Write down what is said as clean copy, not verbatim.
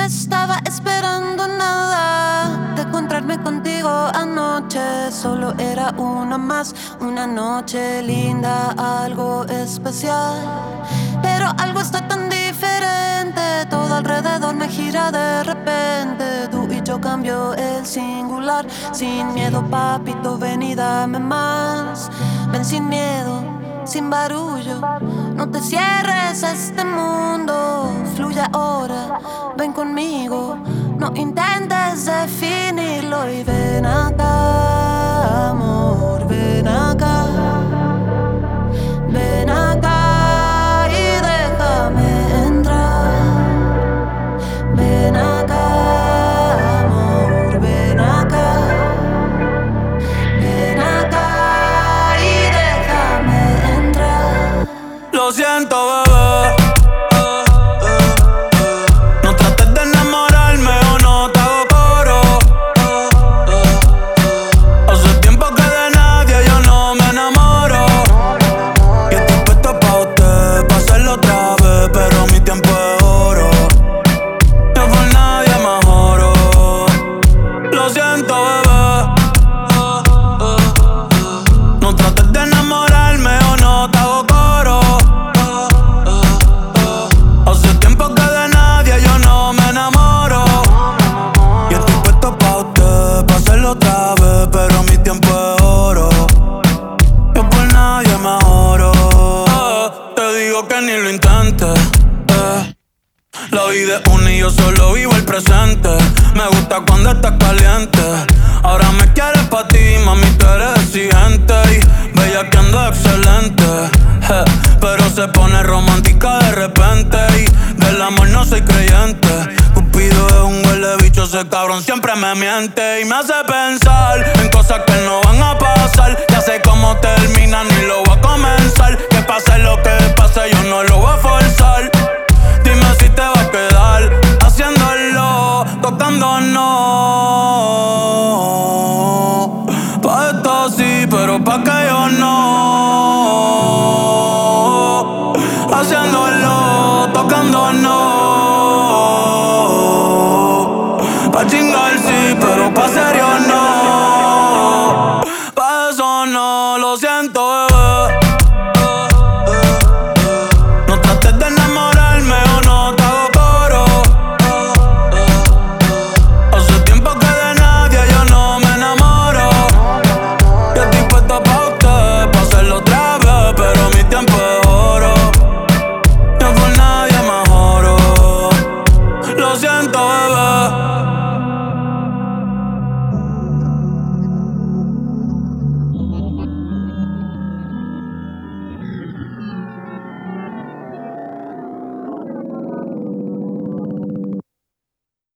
estaba esperando nada de encontrarme contigo anoche. Solo era una más, una noche linda, algo especial. Pero algo está tan diferente, todo alrededor me gira de repente. Tú y yo cambio el singular. Sin miedo, papito, ven y dame más. Ven sin miedo, sin barullo. No te cierres a este mundo. Fluye ahora, ven conmigo. No intentes definirlo. Y ven acá, amor, ven acá. Ven acá y déjame entrar. Ven acá, amor, ven acá. Ven acá y déjame entrar. Lo siento, bebé. No trates de enamorarme o no te hago coro. Hace tiempo que de nadie yo no me enamoro. Y estoy puesto pa' usted, pa' hacerlo otra vez, pero mi tiempo es oro. Yo por nadie me joro. Lo siento, bebé. No trates de enamorarme o no te hago coro. Hace tiempo que de nadie yo no me enamoro. Y estoy puesto pa' usted, pa' hacerlo otra vez, pero mi tiempo es oro. Yo por nadie me joro. Te digo que ni lo intentes. La vida es una y yo solo vivo el presente. Me gusta cuando estás caliente. Ahora me quieres pa' ti, mami, tú eres exigente. Y bella que ando excelente. Pero se pone romántica de repente. Y del amor no soy creyente. Cupido es un huele bicho, ese cabrón siempre me miente. Y me hace pensar en cosas que no van a pasar. Ya sé cómo termina, ni lo voy a comenzar. Que pase lo que pase, yo no lo voy a forzar.